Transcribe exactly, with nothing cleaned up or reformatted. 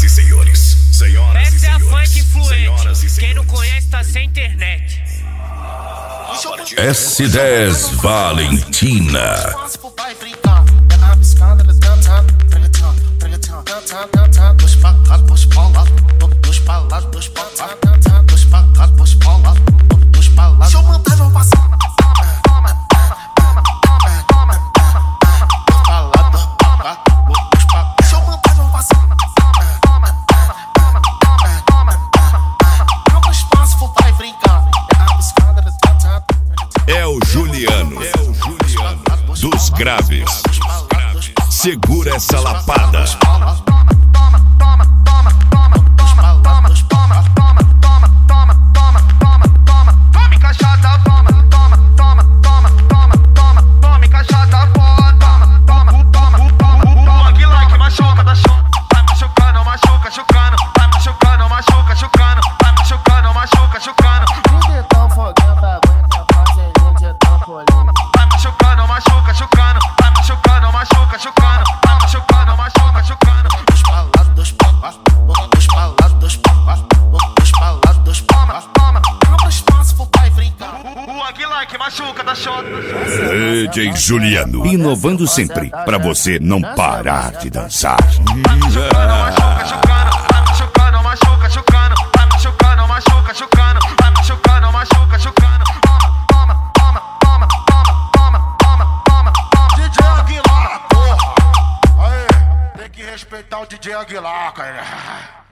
e senhores, senhoras e Essa é a senhores, funk senhoras e influente. Quem não senhores. conhece tá sem internet. S dez Valentina. É o Juliano, é o Juliano dos graves. Segura essa lapada. Tome cachaça, toma, toma, toma, toma, toma, toma, tome cachaça foda. O Bug Like machuca, da choca, vai machucando, machuca, chucando, vai machucando, machuca, chucando, vai machucando, machuca, chucando. Um dedão fogando aguenta fazer um dedão colhendo. Vai machucando, machuca, chucando, vai machucando, machuca, chucando, vai machucando, machuca, chucando. Dos palados, dos palados, dos palados, dos palados, dos palados, dos palados. Toma, Abra espaço pro pai brincar. o Bug Like machuca, da choca. D J Juliano, inovando sempre pra você não parar de dançar. Vai machucando, machuca, chucando, vai machucando, machuca, chucando, vai machucando, machuca, chucando, vai machucando, machuca, chucando. Toma, toma, toma, toma, toma, toma, toma, toma. D J Aguilar, porra! Aí, tem que respeitar o D J Aguilar, cara.